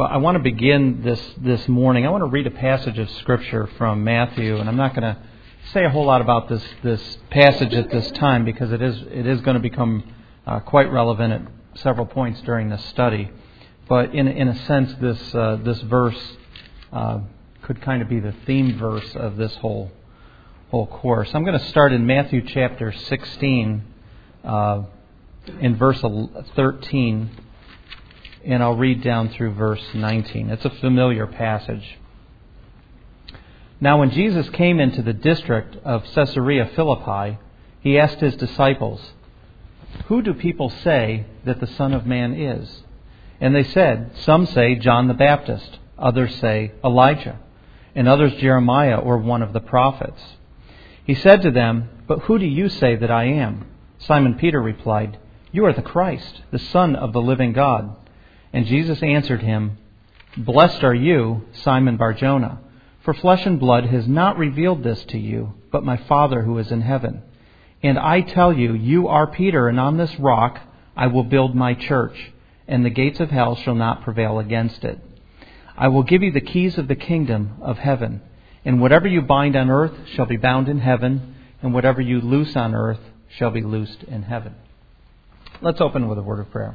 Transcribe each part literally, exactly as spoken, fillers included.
But I want to begin this this morning. I want to read a passage of Scripture from Matthew, and I'm not going to say a whole lot about this this passage at this time because it is it is going to become uh, quite relevant at several points during this study. But in in a sense, this uh, this verse uh, could kind of be the theme verse of this whole whole course. I'm going to start in Matthew chapter sixteen, uh, in verse thirteen. And I'll read down through verse nineteen. It's a familiar passage. Now when Jesus came into the district of Caesarea Philippi, he asked his disciples, "Who do people say that the Son of Man is?" And they said, "Some say John the Baptist, others say Elijah, and others Jeremiah or one of the prophets." He said to them, "But who do you say that I am?" Simon Peter replied, "You are the Christ, the Son of the living God." And Jesus answered him, "Blessed are you, Simon Bar-Jonah, for flesh and blood has not revealed this to you, but my Father who is in heaven. And I tell you, you are Peter, and on this rock I will build my church, and the gates of hell shall not prevail against it. I will give you the keys of the kingdom of heaven, and whatever you bind on earth shall be bound in heaven, and whatever you loose on earth shall be loosed in heaven." Let's open with a word of prayer.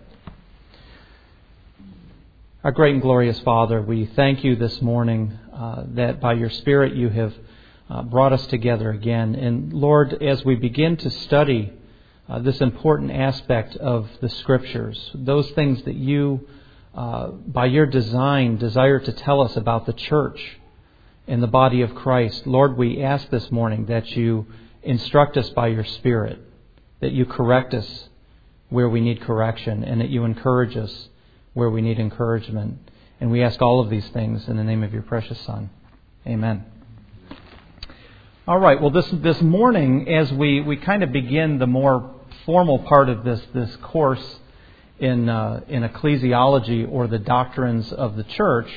Our great and glorious Father, we thank you this morning uh, that by your Spirit you have uh, brought us together again. And Lord, as we begin to study uh, this important aspect of the Scriptures, those things that you, uh, by your design, desire to tell us about the church and the body of Christ, Lord, we ask this morning that you instruct us by your Spirit, that you correct us where we need correction, and that you encourage us where we need encouragement. And we ask all of these things in the name of your precious Son. Amen. All right, well, this this morning, as we, we kind of begin the more formal part of this, this course in, uh, in ecclesiology or the doctrines of the church,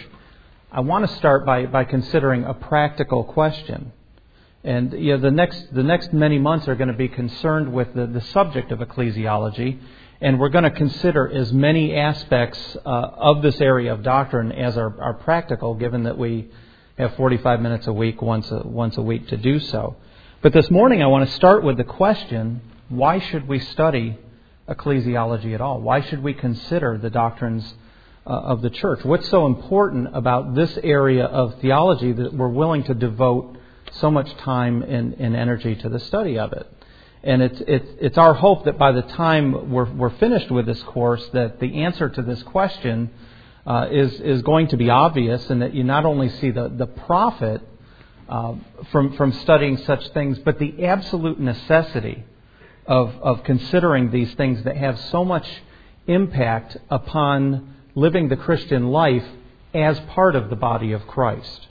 I want to start by, by considering a practical question. And you know, the next the next many months are going to be concerned with the, the subject of ecclesiology. And we're going to consider as many aspects uh, of this area of doctrine as are, are practical, given that we have forty-five minutes a week, once a, once a week to do so. But this morning I want to start with the question, why should we study ecclesiology at all? Why should we consider the doctrines uh, of the church? What's so important about this area of theology that we're willing to devote so much time and, and energy to the study of it? And it's it's it's our hope that by the time we're we're finished with this course, that the answer to this question uh, is is going to be obvious, and that you not only see the the profit uh, from from studying such things, but the absolute necessity of of considering these things that have so much impact upon living the Christian life as part of the body of Christ.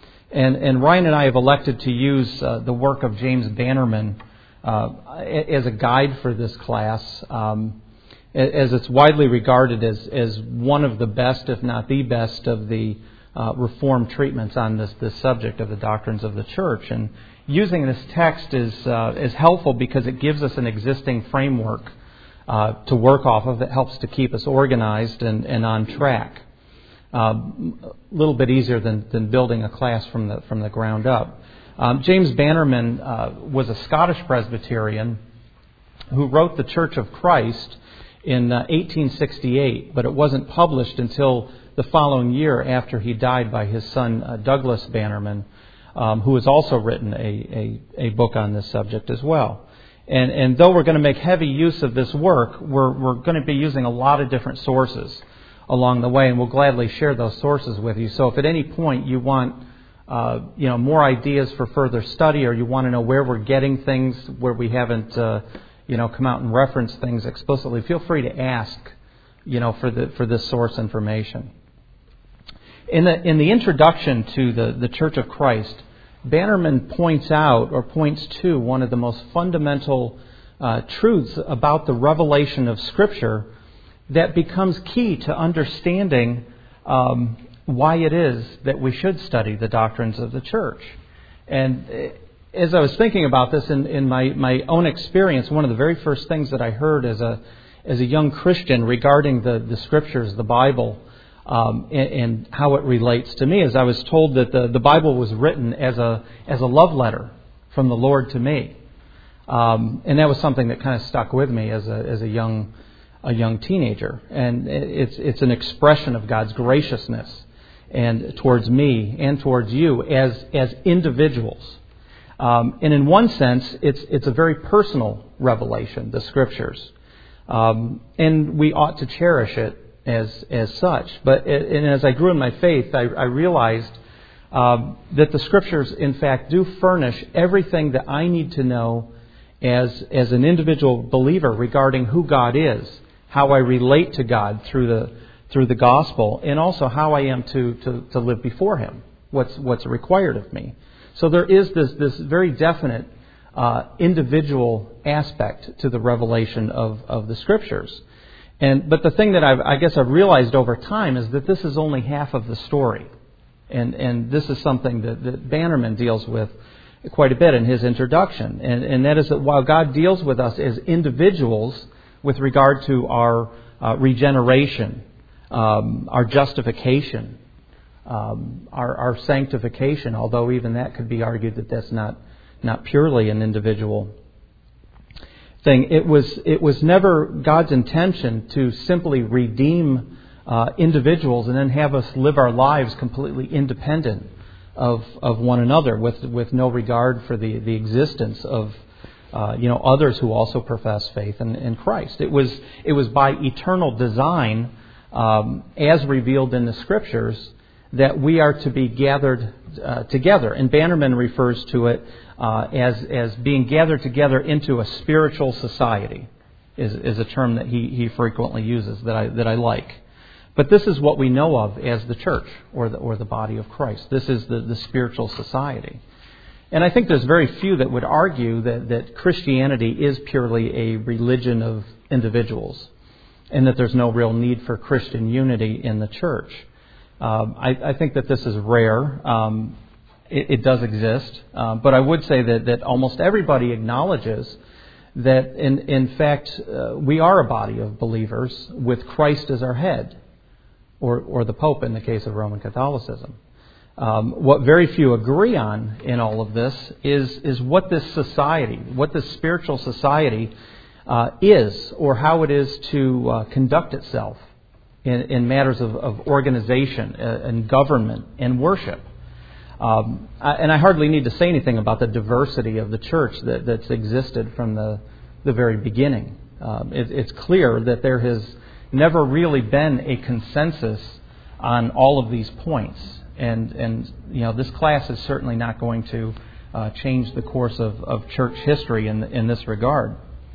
And and Ryan and I have elected to use uh, the work of James Bannerman Uh, as a guide for this class, um, as it's widely regarded as, as one of the best, if not the best, of the uh, Reformed treatments on this, this subject of the doctrines of the church. And using this text is, uh, is helpful because it gives us an existing framework uh, to work off of. It helps to keep us organized and, and on track. Uh, a little bit easier than, than building a class from the from the ground up. Um, James Bannerman uh, was a Scottish Presbyterian who wrote The Church of Christ in uh, eighteen sixty-eight, but it wasn't published until the following year after he died by his son uh, Douglas Bannerman, um, who has also written a, a, a book on this subject as well. And, and though we're going to make heavy use of this work, we're, we're going to be using a lot of different sources along the way, and we'll gladly share those sources with you. So if at any point you want Uh, you know, more ideas for further study, or you want to know where we're getting things where we haven't, uh, you know, come out and reference things explicitly, feel free to ask, you know, for the for this source information. In the in the introduction to the, the Church of Christ, Bannerman points out or points to one of the most fundamental uh, truths about the revelation of Scripture that becomes key to understanding Um, why it is that we should study the doctrines of the church. And as I was thinking about this in, in my, my own experience, one of the very first things that I heard as a as a young Christian regarding the, the Scriptures, the Bible, um, and, and how it relates to me. As I was told that the, the Bible was written as a as a love letter from the Lord to me, um, and that was something that kind of stuck with me as a as a young a young teenager. And it's it's an expression of God's graciousness and towards me and towards you as as individuals. Um, and in one sense, it's it's a very personal revelation, the Scriptures, um, and we ought to cherish it as as such. But and as I grew in my faith, I, I realized um, that the Scriptures, in fact, do furnish everything that I need to know as as an individual believer regarding who God is, how I relate to God through the through the gospel, and also how I am to to, to live before Him. What's what's required of me. So there is this this very definite uh, individual aspect to the revelation of, of the Scriptures. And but the thing that I've, I guess I've realized over time is that this is only half of the story. And and this is something that, that Bannerman deals with quite a bit in his introduction. And, and that is that while God deals with us as individuals with regard to our uh, regeneration, um, our justification, Um, our, our sanctification, although even that could be argued that that's not not purely an individual thing. It was it was never God's intention to simply redeem uh, individuals and then have us live our lives completely independent of of one another, with with no regard for the, the existence of uh, you know others who also profess faith in, in Christ. It was it was by eternal design, um, as revealed in the Scriptures, that we are to be gathered uh, together. And Bannerman refers to it uh, as as being gathered together into a spiritual society, is, is a term that he, he frequently uses that I that I like. But this is what we know of as the church, or the or the body of Christ. This is the, the spiritual society. And I think there's very few that would argue that, that Christianity is purely a religion of individuals, and that there's no real need for Christian unity in the church. Um, I, I think that this is rare. Um, it, it does exist, uh, but I would say that, that almost everybody acknowledges that, in, in fact, uh, we are a body of believers with Christ as our head, or, or the Pope in the case of Roman Catholicism. Um, what very few agree on in all of this is is what this society, what this spiritual society uh, is, or how it is to uh, conduct itself In, in matters of, of organization and government and worship. Um, I, and I hardly need to say anything about the diversity of the church that, that's existed from the, the very beginning. Um, it, it's clear that there has never really been a consensus on all of these points. And, and you know, this class is certainly not going to uh, change the course of, of church history in, in this regard.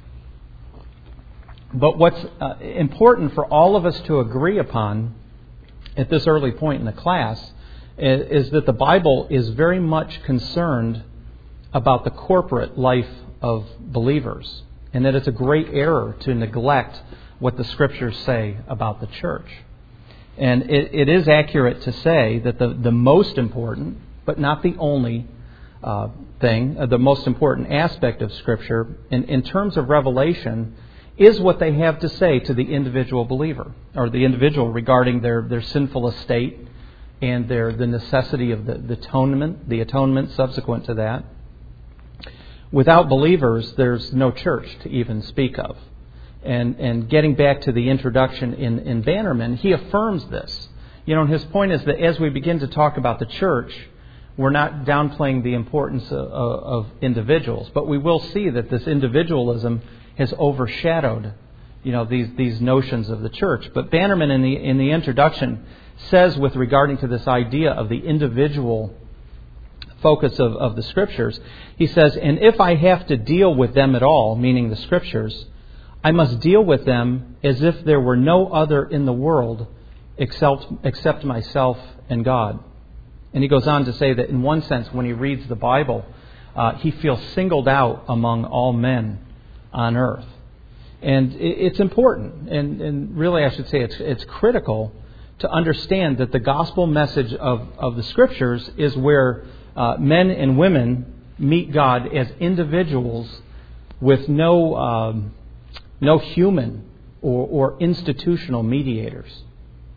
But what's uh, important for all of us to agree upon at this early point in the class is, is that the Bible is very much concerned about the corporate life of believers, and that it's a great error to neglect what the Scriptures say about the church. And it, it is accurate to say that the, the most important, but not the only uh, thing, uh, the most important aspect of Scripture in, in terms of revelation is what they have to say to the individual believer, or the individual regarding their, their sinful estate and their the necessity of the, the atonement, the atonement subsequent to that. Without believers, there's no church to even speak of. And and getting back to the introduction in, in Bannerman, he affirms this. You know, his point is that as we begin to talk about the church, we're not downplaying the importance of, of individuals, but we will see that this individualism has overshadowed, you know, these these notions of the church. But Bannerman in the in the introduction says, with regarding to this idea of the individual focus of, of the Scriptures, he says, "And if I have to deal with them at all," meaning the Scriptures, "I must deal with them as if there were no other in the world except except myself and God." And he goes on to say that in one sense, when he reads the Bible, uh, he feels singled out among all men on earth. And it's important, and, and really I should say it's it's critical to understand that the gospel message of, of the Scriptures is where uh, men and women meet God as individuals with no um, no human or, or institutional mediators.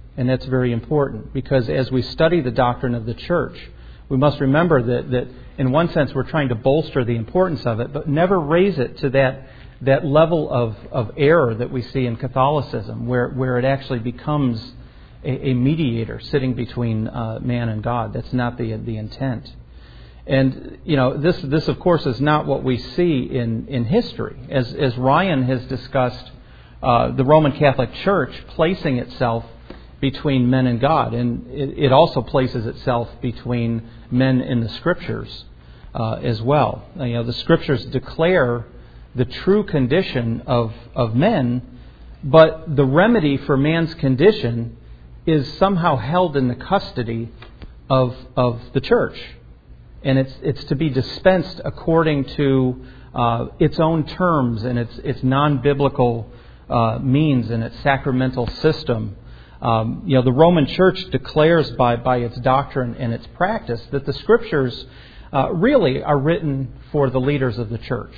And that's very important, because as we study the doctrine of the church, we must remember that, that in one sense we're trying to bolster the importance of it, but never raise it to that, that level of, of error that we see in Catholicism, where, where it actually becomes a, a mediator sitting between uh, man and God. That's not the, the intent. And, you know, this, this of course is not what we see in, in history. As, as Ryan has discussed, uh, the Roman Catholic Church placing itself between men and God, and it, it also places itself between men and the Scriptures uh, as well. You know, the Scriptures declare the true condition of, of men, but the remedy for man's condition is somehow held in the custody of of the church. And it's it's to be dispensed according to uh, its own terms and its its non-biblical uh, means and its sacramental system. Um, you know, the Roman Church declares by by its doctrine and its practice that the Scriptures uh, really are written for the leaders of the church.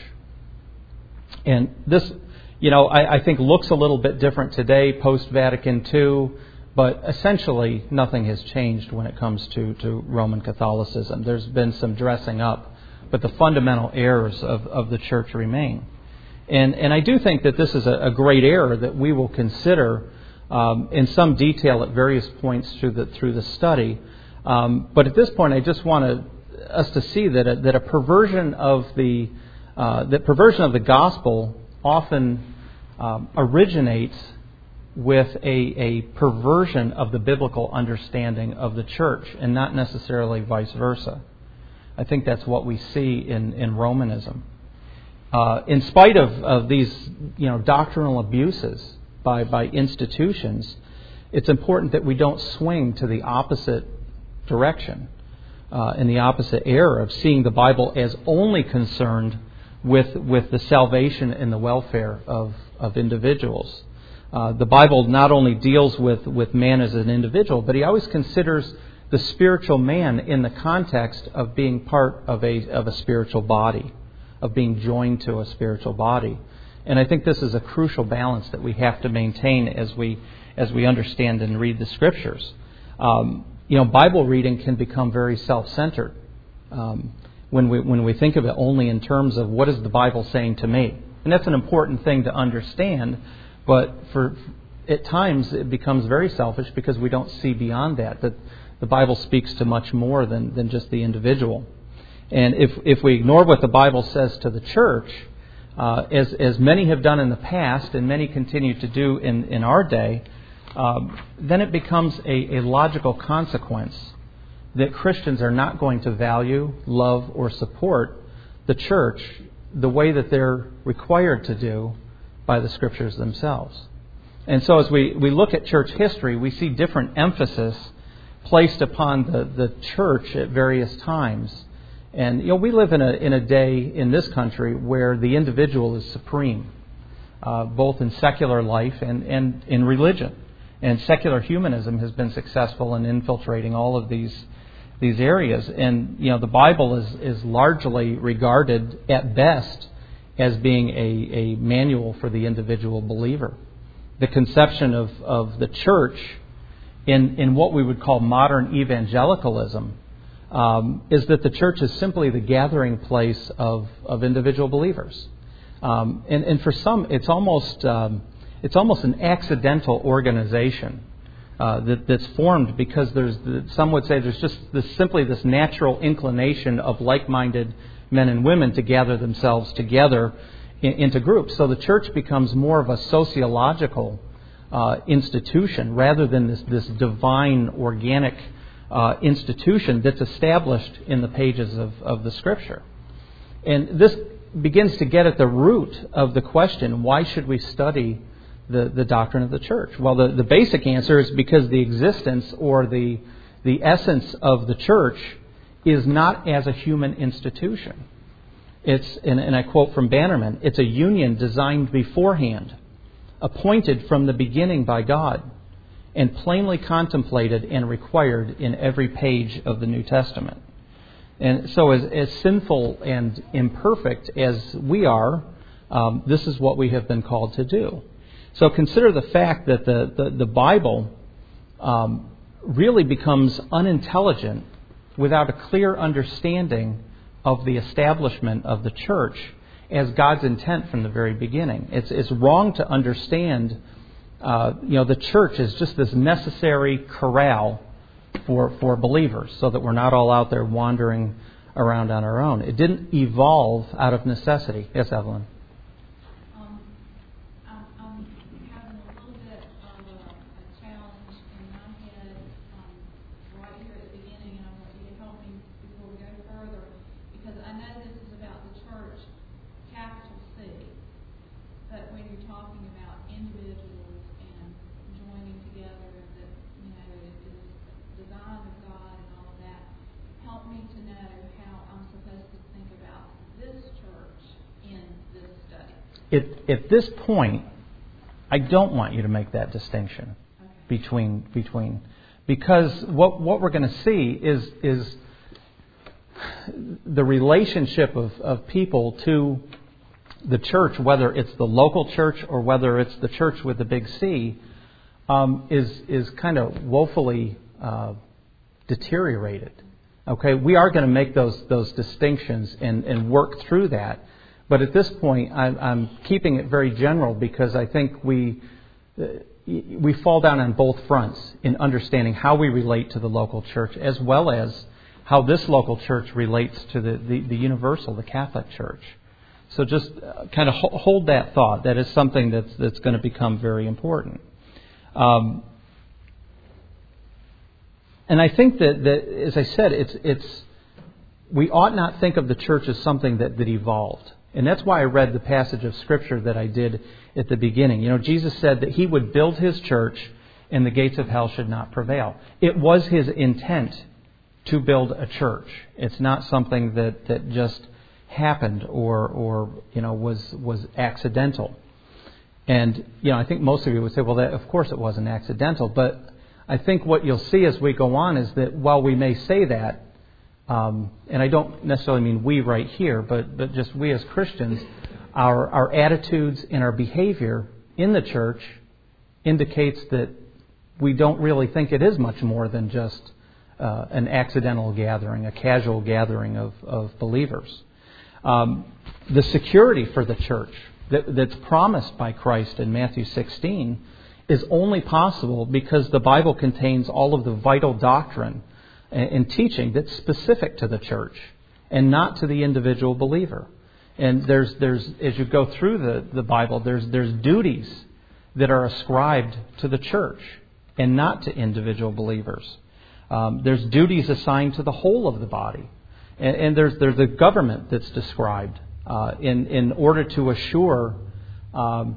And this, you know, I, I think looks a little bit different today, post-Vatican Two. But essentially, nothing has changed when it comes to, to Roman Catholicism. There's been some dressing up, but the fundamental errors of, of the church remain. And and I do think that this is a, a great error that we will consider um, in some detail at various points through the through the study. Um, but at this point, I just want to, us to see that a, that a perversion of the uh, that perversion of the gospel often um, originates with a, a perversion of the biblical understanding of the church, and not necessarily vice versa. I think that's what we see in, in Romanism. Uh, in spite of, of these, you know, doctrinal abuses by, by institutions, it's important that we don't swing to the opposite direction, uh, in the opposite error of seeing the Bible as only concerned with with the salvation and the welfare of, of individuals. Uh, the Bible not only deals with, with man as an individual, but he always considers the spiritual man in the context of being part of a of a spiritual body, of being joined to a spiritual body. And I think this is a crucial balance that we have to maintain as we as we understand and read the Scriptures. Um, you know, Bible reading can become very self-centered um, when we when we think of it only in terms of what is the Bible saying to me, and that's an important thing to understand. But for at times it becomes very selfish because we don't see beyond that, that the Bible speaks to much more than, than just the individual. And if if we ignore what the Bible says to the church, uh, as as many have done in the past and many continue to do in, in our day, um, then it becomes a, a logical consequence that Christians are not going to value, love, or support the church the way that they're required to do by the Scriptures themselves. And so as we, we look at church history, we see different emphasis placed upon the, the church at various times. And, you know, we live in a in a day in this country where the individual is supreme, uh, both in secular life and, and in religion. And secular humanism has been successful in infiltrating all of these these areas. And, you know, the Bible is, is largely regarded at best as being a, a manual for the individual believer. The conception of, of the church in, in what we would call modern evangelicalism um, is that the church is simply the gathering place of, of individual believers. Um, and, and for some, it's almost um, it's almost an accidental organization uh, that, that's formed because there's some would say there's just this, simply this natural inclination of like-minded men and women to gather themselves together in, into groups. So the church becomes more of a sociological uh, institution rather than this, this divine, organic uh, institution that's established in the pages of, of the Scripture. And this begins to get at the root of the question, why should we study the, the doctrine of the church? Well, the, the basic answer is because the existence or the the essence of the church is not as a human institution. It's, and, and I quote from Bannerman, it's a union designed beforehand, appointed from the beginning by God, and plainly contemplated and required in every page of the New Testament. And so as, as sinful and imperfect as we are, um, this is what we have been called to do. So consider the fact that the, the, the Bible um, really becomes unintelligent without a clear understanding of the establishment of the church as God's intent from the very beginning. It's, it's wrong to understand, uh, you know, the church is just this necessary corral for, for believers so that we're not all out there wandering around on our own. It didn't evolve out of necessity. Yes, Evelyn? Um, I'm, I'm having a little bit of a, a challenge in my head um, right here at the beginning, and I want you to help me before we go further, because I know this is about the church, capital C, but when you're talking about individuals and joining together, that, you know, it is the design of God and all of that, help me to know how I'm supposed to think about this church in this study. It, at this point, I don't want you to make that distinction okay. between between because what what we're going to see is is the relationship of, of people to the church, whether it's the local church or whether it's the church with the big C, um, is is kind of woefully uh, deteriorated. Okay, we are going to make those those distinctions and, and work through that. But at this point, I'm, I'm keeping it very general because I think we uh, we fall down on both fronts in understanding how we relate to the local church as well as how this local church relates to the, the, the universal, the Catholic Church. So just uh, kind of ho- hold that thought. That is something that's that's going to become very important. Um, And I think that, that, as I said, it's it's we ought not think of the church as something that, that evolved. And that's why I read the passage of Scripture that I did at the beginning. You know, Jesus said that He would build His church and the gates of hell should not prevail. It was His intent to build a church. It's not something that, that just happened or, or you know, was was accidental. And, you know, I think most of you would say, well, that, of course it wasn't accidental, but I think what you'll see as we go on is that while we may say that, um, and I don't necessarily mean we right here, but, but just we as Christians, our, our attitudes and our behavior in the church indicates that we don't really think it is much more than just uh, an accidental gathering, a casual gathering of, of believers. Um, the security for the church that, that's promised by Christ in Matthew sixteen is only possible because the Bible contains all of the vital doctrine and teaching that's specific to the church and not to the individual believer. And there's there's as you go through the, the Bible, there's there's duties that are ascribed to the church and not to individual believers. Um, there's duties assigned to the whole of the body, and, and there's there's a government that's described uh, in in order to assure Um,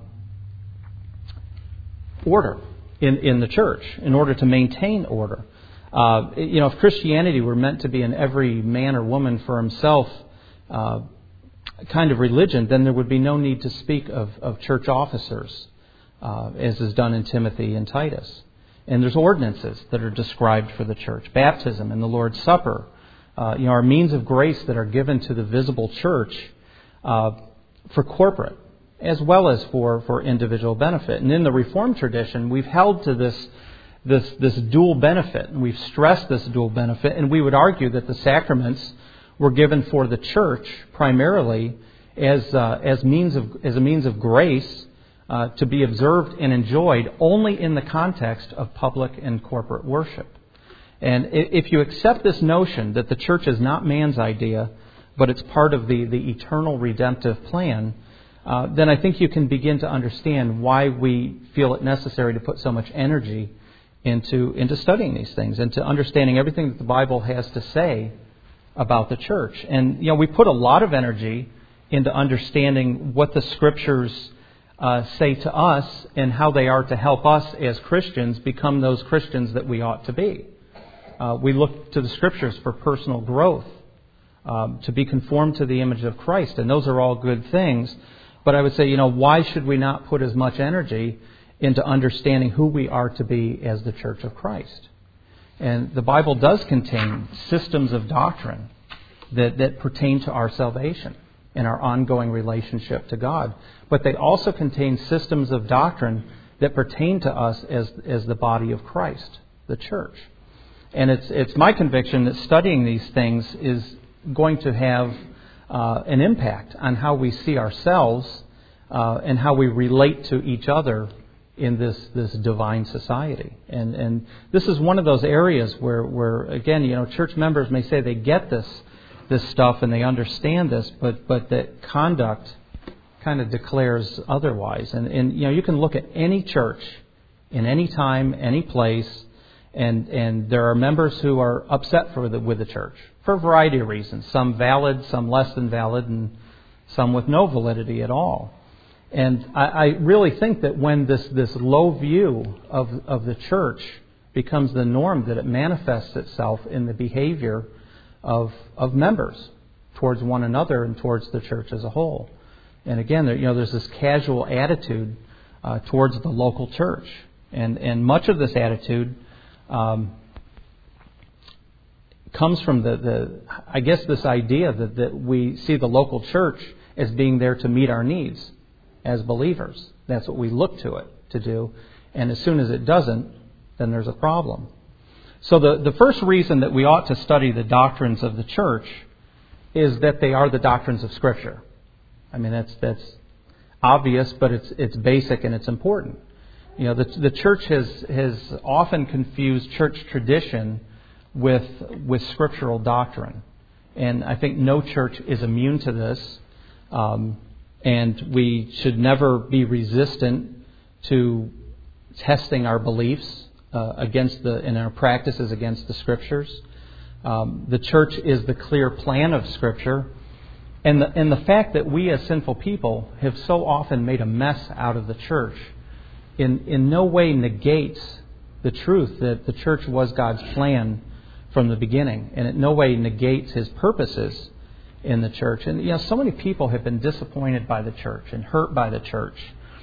order in, in the church, in order to maintain order. Uh, you know, if Christianity were meant to be an every man or woman for himself uh, kind of religion, then there would be no need to speak of, of church officers, uh, as is done in Timothy and Titus. And there's ordinances that are described for the church. Baptism and the Lord's Supper, uh, you know, are means of grace that are given to the visible church uh, for corporate, as well as for, for individual benefit. And in the Reformed tradition, we've held to this, this, this dual benefit. And we've stressed this dual benefit. And we would argue that the sacraments were given for the church primarily as, uh, as, means of, as a means of grace uh, to be observed and enjoyed only in the context of public and corporate worship. And if you accept this notion that the church is not man's idea, but it's part of the, the eternal redemptive plan, Uh, then I think you can begin to understand why we feel it necessary to put so much energy into into studying these things and to understanding everything that the Bible has to say about the church. And, you know, we put a lot of energy into understanding what the Scriptures uh, say to us and how they are to help us as Christians become those Christians that we ought to be. Uh, we look to the Scriptures for personal growth, um, to be conformed to the image of Christ, and those are all good things. But I would say, you know, why should we not put as much energy into understanding who we are to be as the Church of Christ? And the Bible does contain systems of doctrine that, that pertain to our salvation and our ongoing relationship to God. But they also contain systems of doctrine that pertain to us as, as the body of Christ the church. And it's it's my conviction that studying these things is going to have uh, an impact on how we see ourselves uh, and how we relate to each other in this, this divine society. And and this is one of those areas where, where, again, you know, church members may say they get this this stuff and they understand this, but, but that conduct kind of declares otherwise. And, and, you know, you can look at any church in any time, any place, and, and there are members who are upset for the, with the church for a variety of reasons, some valid, some less than valid, and some with no validity at all. And I, I really think that when this, this low view of, of the church becomes the norm, that it manifests itself in the behavior of, of members towards one another and towards the church as a whole. And again, there, you know, there's this casual attitude uh, towards the local church. And, and much of this attitude um, comes from the, the, I guess, this idea that, that we see the local church as being there to meet our needs as believers. That's what we look to it to do. And as soon as it doesn't, then there's a problem. So the, the first reason that we ought to study the doctrines of the church is that they are the doctrines of Scripture. I mean, that's that's obvious, but it's it's basic and it's important. You know, the the church has has often confused church tradition with with scriptural doctrine, and I think no church is immune to this. Um, and we should never be resistant to testing our beliefs uh, against the and our practices against the Scriptures. Um, the church is the clear plan of Scripture. And the, and the fact that we as sinful people have so often made a mess out of the church in, in no way negates the truth that the church was God's plan from the beginning. And it no way negates His purposes in the church. And, you know, so many people have been disappointed by the church and hurt by the church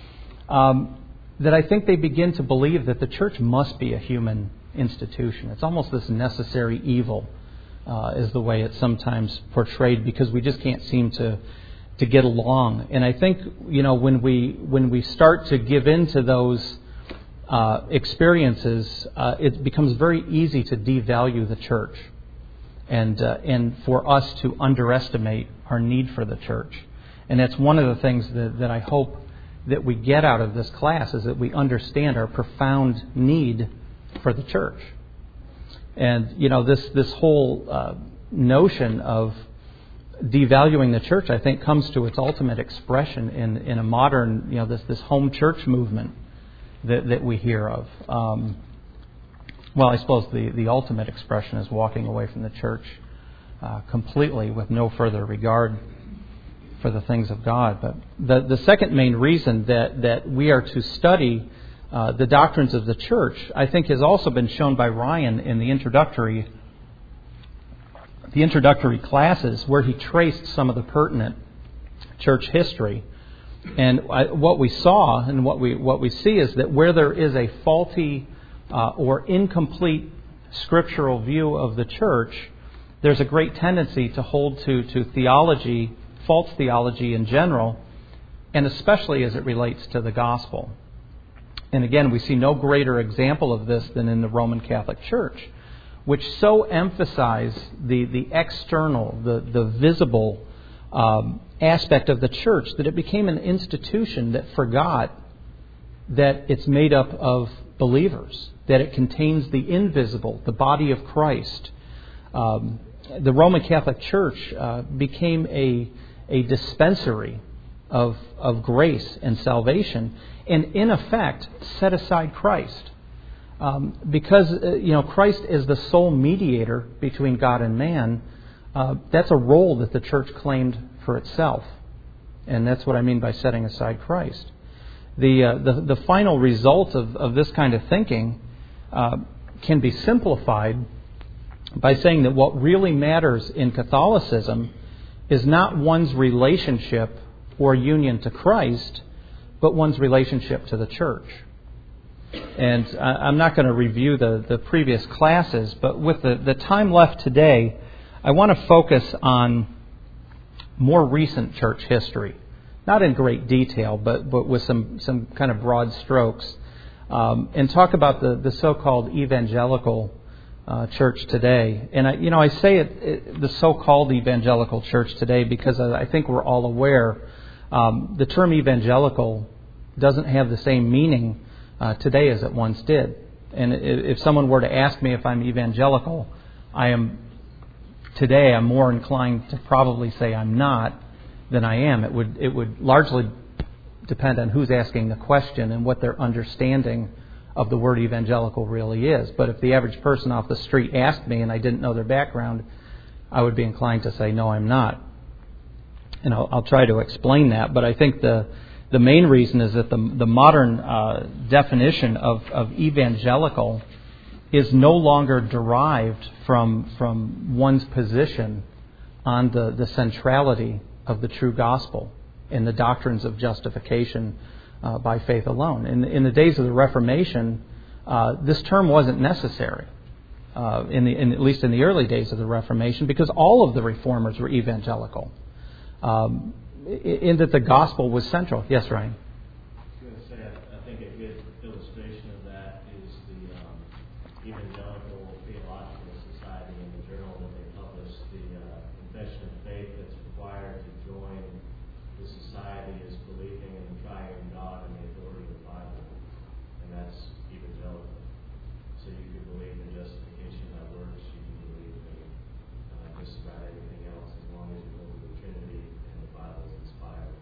um, that I think they begin to believe that the church must be a human institution. It's almost this necessary evil. Uh, is the way it's sometimes portrayed, because we just can't seem to to get along. And I think, you know, when we when we start to give in to those uh, experiences, uh, it becomes very easy to devalue the church, and uh, and for us to underestimate our need for the church. And that's one of the things that, that I hope that we get out of this class, is that we understand our profound need for the church. And, you know, this, this whole uh, notion of devaluing the church, I think, comes to its ultimate expression in, in a modern, you know, this, this home church movement that, that we hear of. Um, well, I suppose the, the ultimate expression is walking away from the church uh, completely with no further regard for the things of God. But the, the second main reason that, that we are to study Uh, the doctrines of the church, I think, has also been shown by Ryan in the introductory the introductory classes, where he traced some of the pertinent church history. And I, what we saw and what we what we see is that where there is a faulty uh, or incomplete scriptural view of the church, there's a great tendency to hold to to theology, false theology in general, and especially as it relates to the gospel. And again, we see no greater example of this than in the Roman Catholic Church, which so emphasized the, the external, the, the visible um, aspect of the church that it became an institution that forgot that it's made up of believers, that it contains the invisible, the body of Christ. Um, the Roman Catholic Church uh, became a, a dispensary of, of grace and salvation, and in effect set aside Christ. Um, because, uh, you know, Christ is the sole mediator between God and man. Uh, that's a role that the church claimed for itself. And that's what I mean by setting aside Christ. The uh, the, the final result of, of this kind of thinking uh, can be simplified by saying that what really matters in Catholicism is not one's relationship or union to Christ, but one's relationship to the church. And I'm not going to review the, the previous classes, but with the, the time left today, I want to focus on more recent church history. Not in great detail, but, but with some, some kind of broad strokes. um, and talk about the, the so-called evangelical uh, church today. And I, you know, I say it, it the so-called evangelical church today because I think we're all aware um, the term evangelical doesn't have the same meaning uh, today as it once did. And if someone were to ask me if I'm evangelical, I am today I'm more inclined to probably say I'm not than I am. It would it would largely depend on who's asking the question and what their understanding of the word evangelical really is. But if the average person off the street asked me and I didn't know their background, I would be inclined to say no, I'm not. And I'll, I'll try to explain that. But I think the The main reason is that the, the modern uh, definition of, of evangelical is no longer derived from, from one's position on the, the centrality of the true gospel and the doctrines of justification uh, by faith alone. In, in the days of the Reformation, uh, this term wasn't necessary, uh, in the, in, at least in the early days of the Reformation, because all of the reformers were evangelical. Um, in that the gospel was central. Yes, Ryan? I was going to say, I think a good illustration of that is the um, Evangelical Theological Society in the journal that they published, the uh, confession of faith that's required to join the society is believing in the triune God and the authority of the Bible. And that's evangelical. So you can believe in justification by works, you can believe in uh, just about everything else as long as you believe in the Trinity and the Bible is inspired.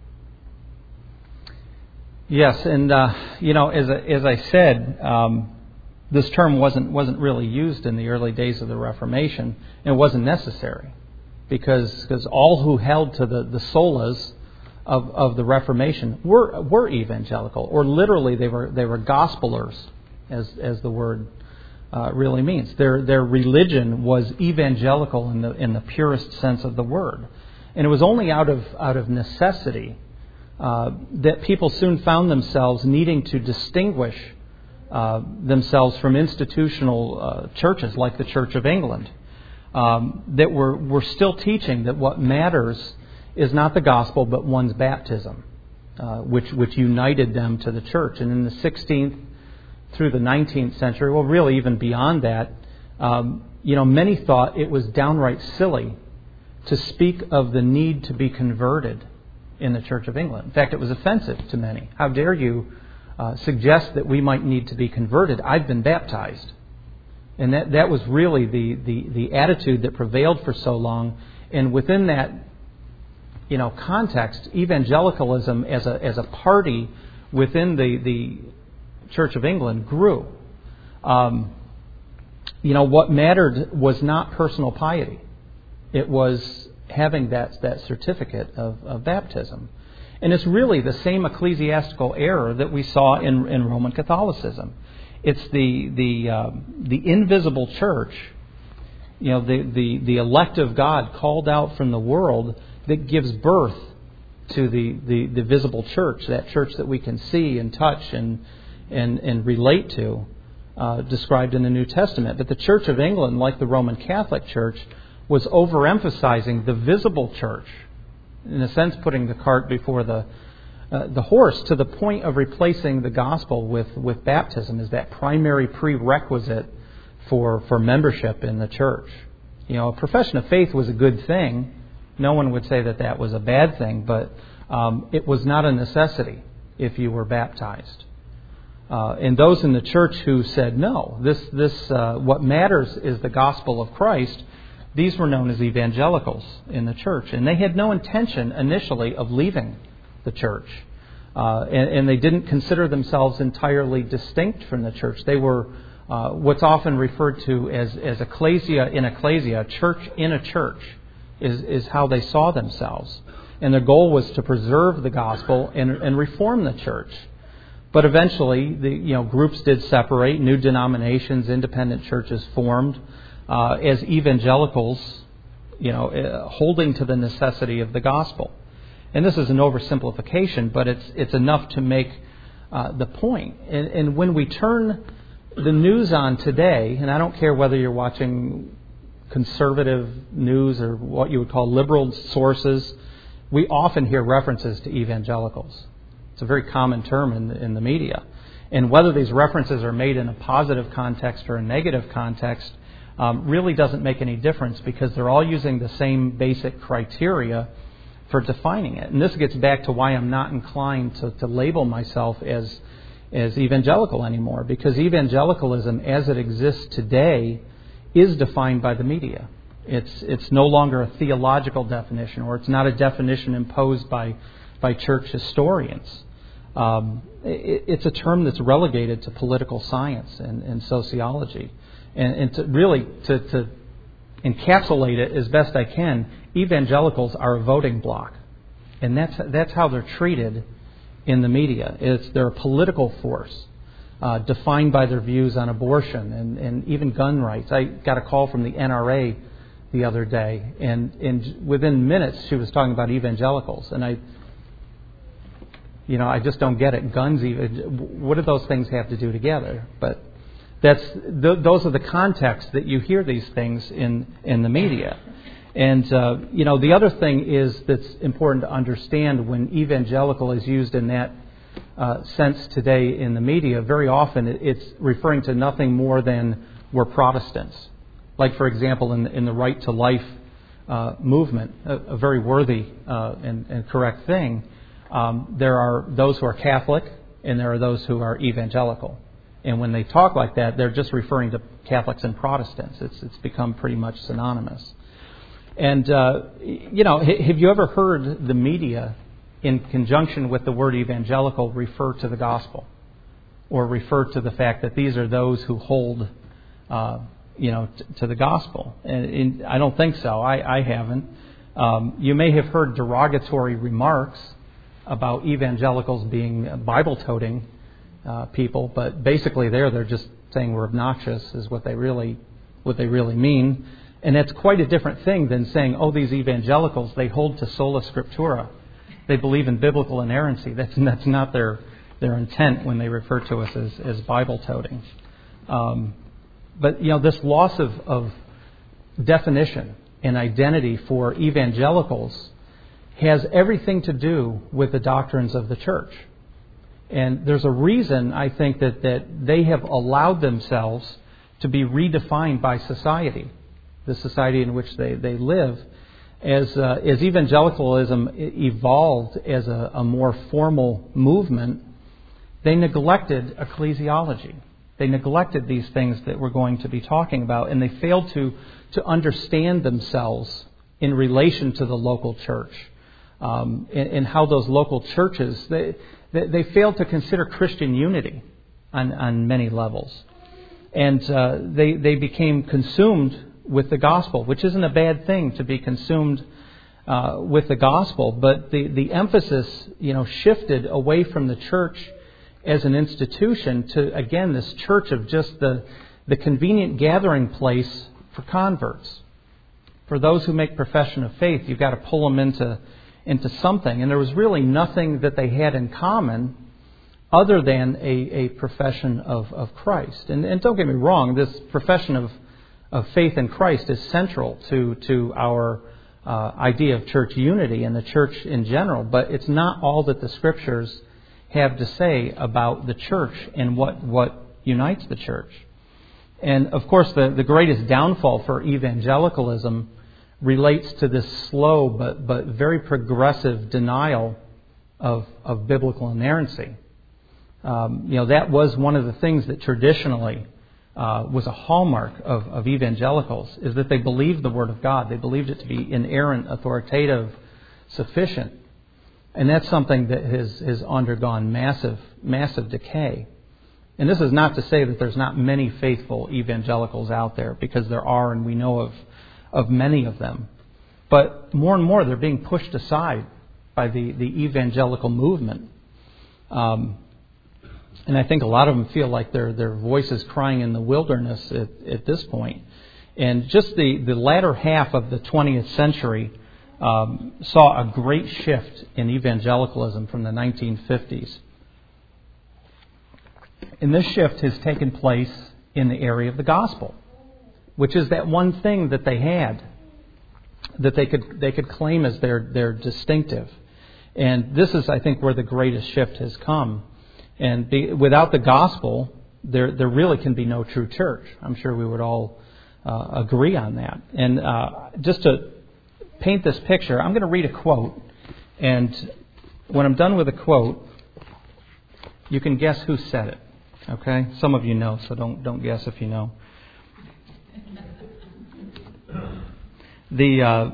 Yes, and uh, you know, as as I said, um, this term wasn't wasn't really used in the early days of the Reformation, and it wasn't necessary, because because all who held to the, the solas of, of the Reformation were were evangelical, or literally they were they were gospelers, as as the word uh, really means. Their their religion was evangelical in the in the purest sense of the word, and it was only out of out of necessity Uh, that people soon found themselves needing to distinguish uh, themselves from institutional uh, churches like the Church of England um, that were, were still teaching that what matters is not the gospel but one's baptism, uh, which, which united them to the church. And in the sixteenth through the nineteenth century, well, really even beyond that, um, you know, many thought it was downright silly to speak of the need to be converted in the Church of England. In fact, it was offensive to many. How dare you uh, suggest that we might need to be converted? I've been baptized. And that, that was really the, the, the attitude that prevailed for so long. And within that, you know, context, evangelicalism as a as a party within the, the Church of England grew. Um, you know, what mattered was not personal piety. It was having that that certificate of, of baptism. And it's really the same ecclesiastical error that we saw in, in Roman Catholicism. It's the the uh, the invisible church, you know, the, the, the elect of God called out from the world that gives birth to the, the, the visible church, that church that we can see and touch and and, and relate to, uh, described in the New Testament. But the Church of England, like the Roman Catholic Church, was overemphasizing the visible church, in a sense putting the cart before the uh, the horse, to the point of replacing the gospel with, with baptism as that primary prerequisite for, for membership in the church. You know, a profession of faith was a good thing. No one would say that that was a bad thing, but um, it was not a necessity if you were baptized. Uh, and those in the church who said, no, this this uh, what matters is the gospel of Christ, these were known as evangelicals in the church. And they had no intention initially of leaving the church. Uh, and, and they didn't consider themselves entirely distinct from the church. They were uh, what's often referred to as, as ecclesia in ecclesia, church in a church, is, is how they saw themselves. And their goal was to preserve the gospel and, and reform the church. But eventually, the you know groups did separate. New denominations, independent churches formed. Uh, as evangelicals, you know, uh, holding to the necessity of the gospel. And this is an oversimplification, but it's it's enough to make uh, the point. And, and when we turn the news on today, and I don't care whether you're watching conservative news or what you would call liberal sources, we often hear references to evangelicals. It's a very common term in the, in the media. And whether these references are made in a positive context or a negative context um, really doesn't make any difference, because they're all using the same basic criteria for defining it. And this gets back to why I'm not inclined to, to label myself as as evangelical anymore, because evangelicalism as it exists today is defined by the media. It's it's no longer a theological definition, or it's not a definition imposed by by church historians. Um, it, it's a term that's relegated to political science and, and sociology. And, and to really to, to encapsulate it as best I can, evangelicals are a voting bloc, and that's that's how they're treated in the media. It's they're a political force uh, defined by their views on abortion and, and even gun rights. I got a call from the N R A the other day, and, and within minutes she was talking about evangelicals, and I, you know, I just don't get it. Guns, even, what do those things have to do together? But that's th- those are the contexts that you hear these things in in the media. And, uh, you know, the other thing is that's important to understand when evangelical is used in that uh, sense today in the media, very often it's referring to nothing more than we're Protestants. Like, for example, in, in the Right to Life uh, movement, a, a very worthy uh, and, and correct thing, um, there are those who are Catholic and there are those who are evangelical. And when they talk like that, they're just referring to Catholics and Protestants. It's, it's become pretty much synonymous. And, uh, you know, have you ever heard the media, in conjunction with the word evangelical, refer to the gospel? Or refer to the fact that these are those who hold, uh, you know, t- to the gospel? And, and I don't think so. I, I haven't. Um, you may have heard derogatory remarks about evangelicals being Bible-toting uh, people, but basically there they're just saying we're obnoxious is what they really, what they really mean. And that's quite a different thing than saying, oh, these evangelicals, they hold to sola scriptura. They believe in biblical inerrancy. That's, that's not their their intent when they refer to us as, as Bible-toting. Um, but, you know, this loss of, of definition and identity for evangelicals has everything to do with the doctrines of the church. And there's a reason, I think, that, that they have allowed themselves to be redefined by society, the society in which they, they live. As uh, as evangelicalism evolved as a, a more formal movement, they neglected ecclesiology. They neglected these things that we're going to be talking about, and they failed to, to understand themselves in relation to the local church, um, and, and how those local churches, they, they, they failed to consider Christian unity on, on many levels. And uh, they, they became consumed with the gospel, which isn't a bad thing to be consumed uh, with the gospel, but the, the emphasis, you know, shifted away from the church as an institution to, again, this church of just the the convenient gathering place for converts. For those who make profession of faith, you've got to pull them into into something, and there was really nothing that they had in common other than a, a profession of, of Christ. And, and don't get me wrong, this profession of of faith in Christ is central to to our uh, idea of church unity and the church in general, but it's not all that the Scriptures have to say about the church and what, what unites the church. And of course, the, the greatest downfall for evangelicalism relates to this slow but but very progressive denial of of biblical inerrancy. Um, you know, that was one of the things that traditionally Uh, was a hallmark of, of evangelicals, is that they believed the Word of God. They believed it to be inerrant, authoritative, sufficient. And that's something that has, has undergone massive, massive decay. And this is not to say that there's not many faithful evangelicals out there, because there are, and we know of, of many of them. But more and more they're being pushed aside by the, the evangelical movement. Um, And I think a lot of them feel like their their voices crying in the wilderness at, at this point. And just the, the latter half of the twentieth century um, saw a great shift in evangelicalism from the nineteen fifties. And this shift has taken place in the area of the gospel, which is that one thing that they had that they could they could claim as their, their distinctive. And this is, I think, where the greatest shift has come. And be, without the gospel, there there really can be no true church. I'm sure we would all uh, agree on that. And uh, just to paint this picture, I'm going to read a quote. And when I'm done with the quote, you can guess who said it. Okay? Some of you know, so don't don't guess if you know. The uh,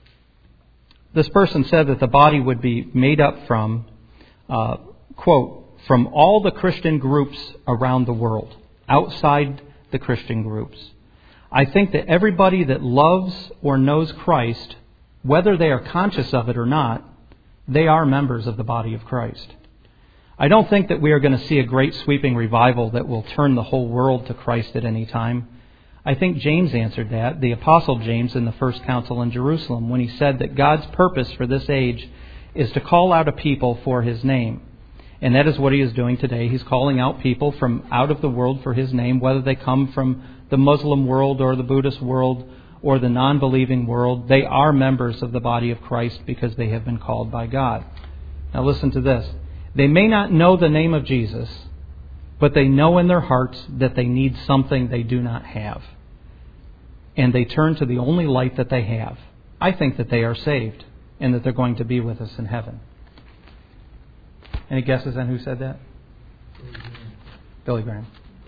this person said that the body would be made up from, uh, quote, from all the Christian groups around the world, outside the Christian groups. I think that everybody that loves or knows Christ, whether they are conscious of it or not, they are members of the body of Christ. I don't think that we are going to see a great sweeping revival that will turn the whole world to Christ at any time. I think James answered that, the Apostle James in the First Council in Jerusalem, when he said that God's purpose for this age is to call out a people for His name. And that is what He is doing today. He's calling out people from out of the world for His name, whether they come from the Muslim world or the Buddhist world or the non-believing world. They are members of the body of Christ because they have been called by God. Now listen to this. They may not know the name of Jesus, but they know in their hearts that they need something they do not have. And they turn to the only light that they have. I think that they are saved and that they're going to be with us in heaven. Any guesses on who said that? Billy Graham.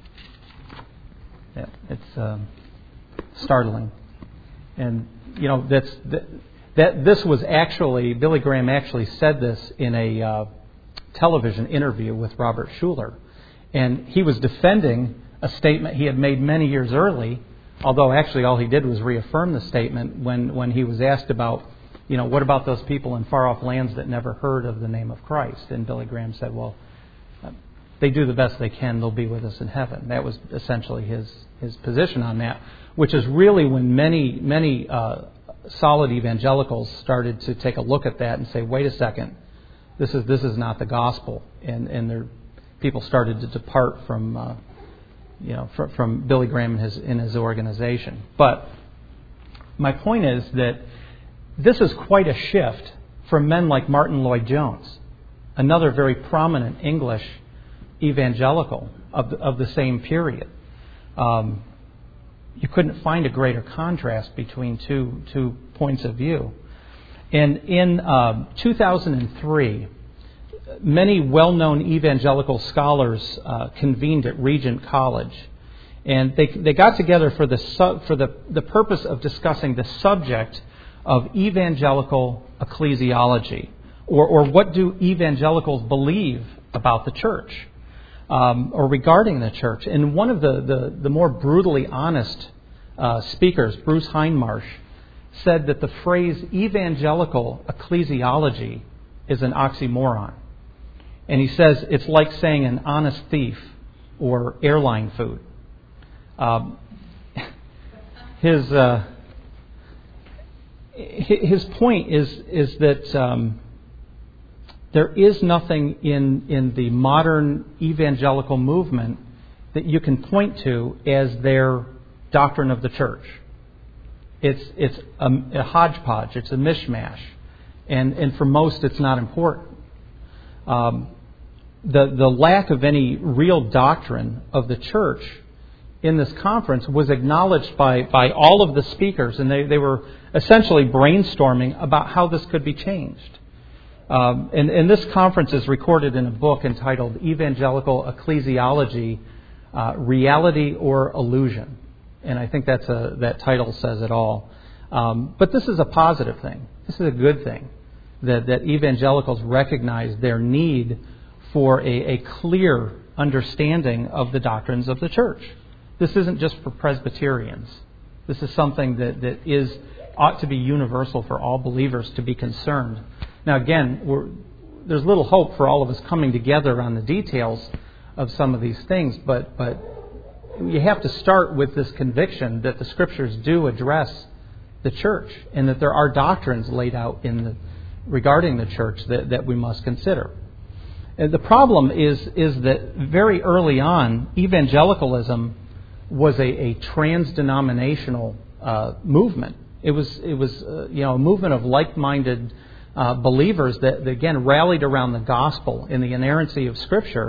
Yeah, it's um, startling. And, you know, that's that, that this was actually, Billy Graham actually said this in a uh, television interview with Robert Schuller. And he was defending a statement he had made many years early, although actually all he did was reaffirm the statement when, when he was asked about, you know, what about those people in far-off lands that never heard of the name of Christ? And Billy Graham said, well, they do the best they can. They'll be with us in heaven. That was essentially his his position on that, which is really when many, many uh, solid evangelicals started to take a look at that and say, wait a second, this is this is not the gospel. And, and there, people started to depart from, uh, you know, from, from Billy Graham and his, in his organization. But my point is that this is quite a shift from men like Martin Lloyd-Jones, another very prominent English evangelical of the, of the same period. Um, you couldn't find a greater contrast between two two points of view. And in uh, two thousand three, many well-known evangelical scholars uh, convened at Regent College, and they they got together for the su- for the, the purpose of discussing the subject of evangelical ecclesiology, or or what do evangelicals believe about the church, um, or regarding the church. And one of the, the, the more brutally honest uh, speakers, Bruce Hindmarsh, said that the phrase evangelical ecclesiology is an oxymoron. And he says it's like saying an honest thief or airline food. Um, his uh, his point is is that um, there is nothing in in the modern evangelical movement that you can point to as their doctrine of the church. It's it's a, a hodgepodge. It's a mishmash, and and for most, it's not important. Um, the the lack of any real doctrine of the church in this conference was acknowledged by by all of the speakers, and they, they were essentially brainstorming about how this could be changed. Um, and, and this conference is recorded in a book entitled Evangelical Ecclesiology, uh, Reality or Illusion. And I think that's a, that title says it all. Um, but this is a positive thing. This is a good thing, that, that evangelicals recognize their need for a, a clear understanding of the doctrines of the church. This isn't just for Presbyterians. This is something that, that is ought to be universal for all believers to be concerned. Now again, we're, there's little hope for all of us coming together on the details of some of these things, but but you have to start with this conviction that the Scriptures do address the church, and that there are doctrines laid out in the regarding the church that, that we must consider. And the problem is is that very early on, evangelicalism was a, a trans-denominational uh, movement. It was it was uh, you know a movement of like-minded uh, believers that, that again rallied around the gospel and the inerrancy of Scripture,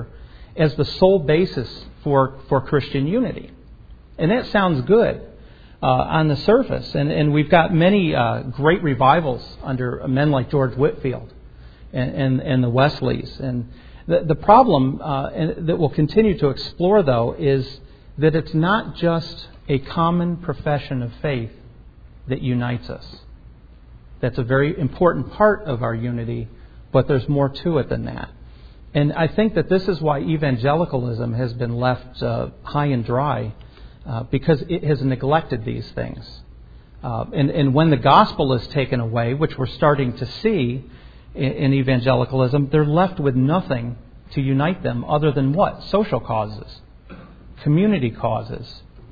as the sole basis for, for Christian unity. And that sounds good uh, on the surface. And, and we've got many uh, great revivals under men like George Whitefield and, and, and the Wesleys. And the, the problem uh, and that we'll continue to explore, though, is that it's not just a common profession of faith that unites us. That's a very important part of our unity, but there's more to it than that. And I think that this is why evangelicalism has been left uh, high and dry, uh, because it has neglected these things. Uh, and, and when the gospel is taken away, which we're starting to see in, in evangelicalism, they're left with nothing to unite them other than what? Social causes, community causes.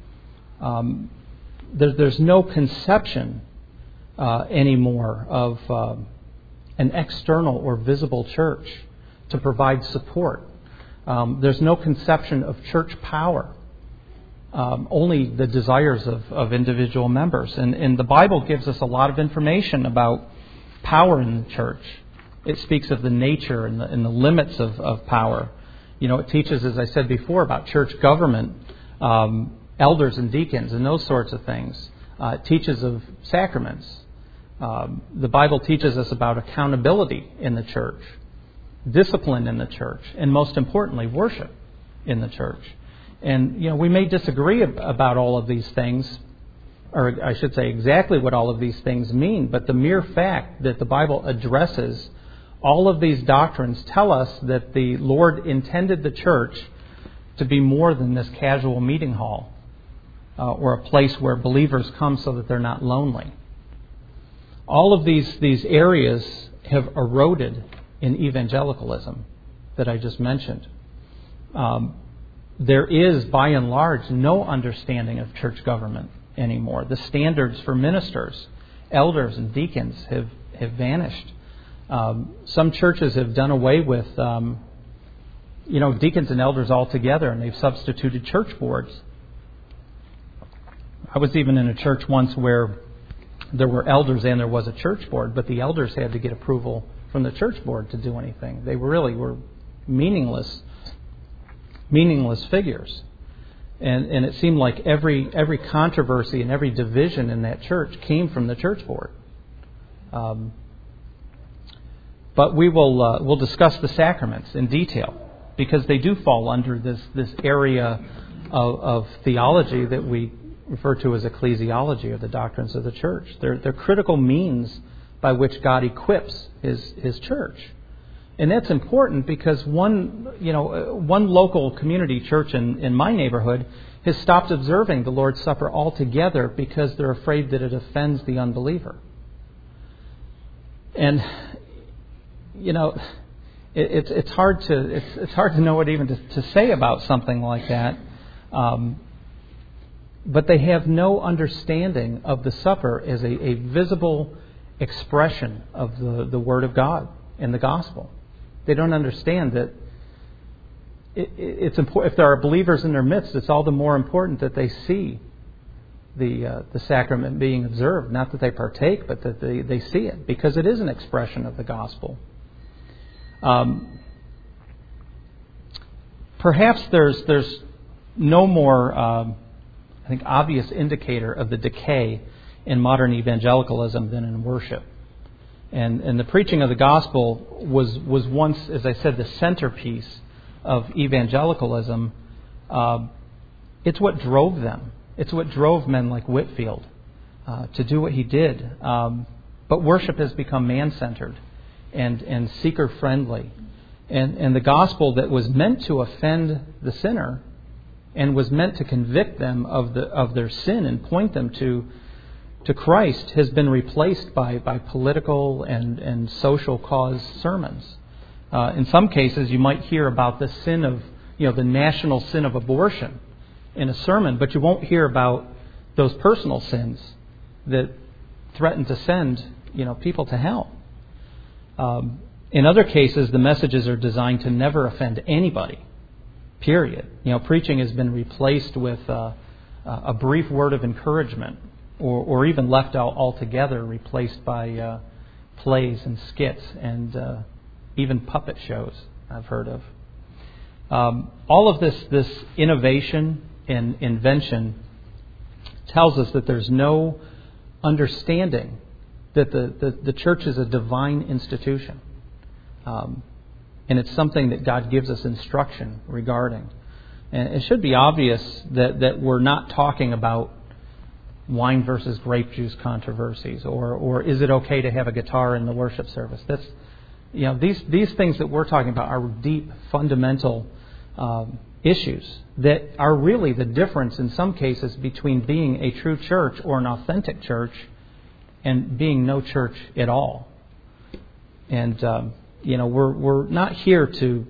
Um, there, there's no conception uh, anymore of uh, an external or visible church to provide support. Um, there's no conception of church power, um, only the desires of, of individual members. And, and the Bible gives us a lot of information about power in the church. It speaks of the nature and the, and the limits of, of power. You know, it teaches, as I said before, about church government, um, elders and deacons and those sorts of things. Uh, it teaches of sacraments. Um, the Bible teaches us about accountability in the church, discipline in the church, and most importantly, worship in the church. And, you know, we may disagree ab- about all of these things, or I should say exactly what all of these things mean, but the mere fact that the Bible addresses all of these doctrines tell us that the Lord intended the church to be more than this casual meeting hall uh, or a place where believers come so that they're not lonely. All of these, these areas have eroded in evangelicalism that I just mentioned. Um, there is, by and large, no understanding of church government anymore. The standards for ministers, elders, and deacons have, have vanished. Um, some churches have done away with, um, you know, deacons and elders altogether, and they've substituted church boards. I was even in a church once where there were elders and there was a church board, but the elders had to get approval from the church board to do anything. They really were meaningless, meaningless figures. And and it seemed like every every controversy and every division in that church came from the church board. Um, but we will uh, we'll discuss the sacraments in detail, because they do fall under this this area of, of theology that we refer to as ecclesiology, or the doctrines of the church. They're they're critical means by which God equips His His church, and that's important because one you know one local community church in, in my neighborhood has stopped observing the Lord's Supper altogether because they're afraid that it offends the unbeliever. And you know, it, it's it's hard to it's it's hard to know what even to, to say about something like that. Um, but they have no understanding of the supper as a, a visible expression of the, the Word of God and the gospel. They don't understand that it, it's important. If there are believers in their midst, it's all the more important that they see the uh, the sacrament being observed. Not that they partake, but that they, they see it, because it is an expression of the gospel. Um, perhaps there's there's no more um, I think obvious indicator of the decay in modern evangelicalism than in worship. And and the preaching of the gospel was was once, as I said, the centerpiece of evangelicalism. Uh, it's what drove them. It's what drove men like Whitefield uh, to do what he did. Um, but worship has become man-centered and, and seeker-friendly. And, and the gospel that was meant to offend the sinner and was meant to convict them of the of their sin and point them to to Christ has been replaced by, by political and, and social cause sermons. Uh, in some cases, you might hear about the sin of, you know, the national sin of abortion in a sermon, but you won't hear about those personal sins that threaten to send, you know, people to hell. Um, in other cases, the messages are designed to never offend anybody. Period. You know, preaching has been replaced with uh, a brief word of encouragement, or, or even left out altogether, replaced by uh, plays and skits and uh, even puppet shows I've heard of. Um, all of this, this innovation and invention tells us that there's no understanding that the, the, the church is a divine institution. Um, and it's something that God gives us instruction regarding. And it should be obvious that, that we're not talking about wine versus grape juice controversies, or or is it okay to have a guitar in the worship service? That's, you know, these these things that we're talking about are deep, fundamental um, issues that are really the difference in some cases between being a true church or an authentic church and being no church at all. And um, you know, we're we're not here to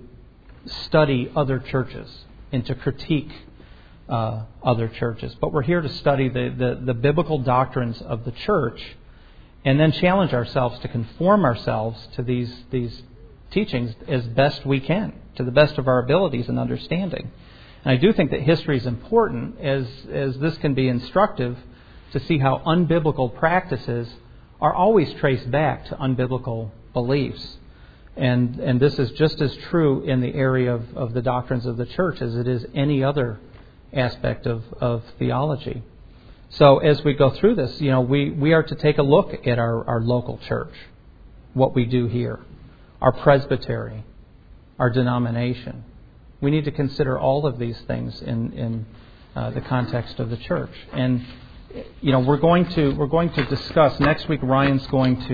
study other churches and to critique Uh, other churches, but we're here to study the, the, the biblical doctrines of the church and then challenge ourselves to conform ourselves to these these teachings as best we can, to the best of our abilities and understanding. And I do think that history is important, as as this can be instructive to see how unbiblical practices are always traced back to unbiblical beliefs. And and this is just as true in the area of, of the doctrines of the church as it is any other aspect of, of theology. So as we go through this, you know, we, we are to take a look at our, our local church, what we do here, our presbytery, our denomination. We need to consider all of these things in, in uh, the context of the church. And you know, we're going to we're going to discuss next week. Ryan's going to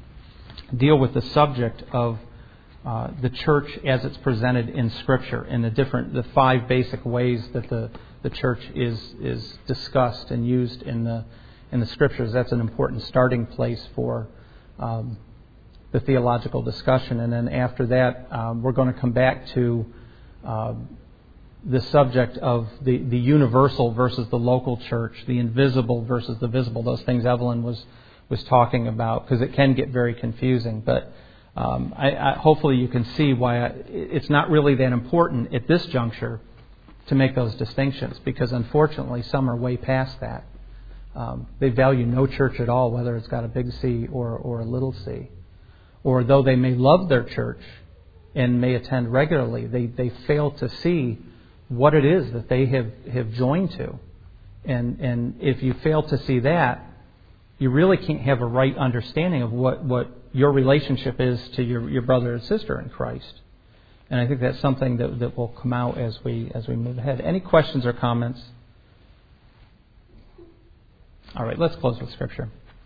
deal with the subject of Uh, the church as it's presented in Scripture, and the different, the five basic ways that the, the church is is discussed and used in the in the Scriptures. That's an important starting place for um, the theological discussion. And then after that, um, we're going to come back to uh, the subject of the, the universal versus the local church, the invisible versus the visible. Those things Evelyn was was talking about, because it can get very confusing, but. Um, I, I, hopefully you can see why I, it's not really that important at this juncture to make those distinctions, because unfortunately some are way past that. Um, they value no church at all, whether it's got a big C or, or a little c. Or though they may love their church and may attend regularly, they, they fail to see what it is that they have, have joined to. And, and if you fail to see that, you really can't have a right understanding of what, what your relationship is to your, your brother and sister in Christ. And I think that's something that, that will come out as we as we move ahead. Any questions or comments? All right, let's close with Scripture.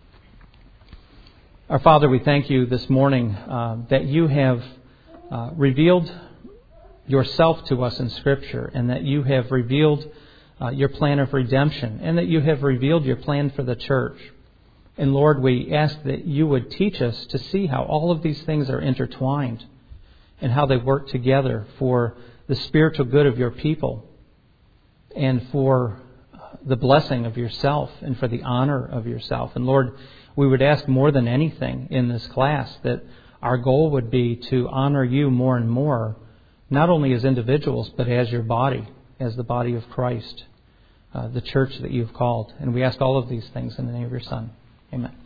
Our Father, we thank you this morning uh, that you have uh, revealed yourself to us in Scripture, and that you have revealed uh, your plan of redemption, and that you have revealed your plan for the church. And Lord, we ask that you would teach us to see how all of these things are intertwined and how they work together for the spiritual good of your people and for the blessing of yourself and for the honor of yourself. And Lord, we would ask more than anything in this class that our goal would be to honor you more and more, not only as individuals, but as your body, as the body of Christ, uh, the church that you've called. And we ask all of these things in the name of your Son. Amen.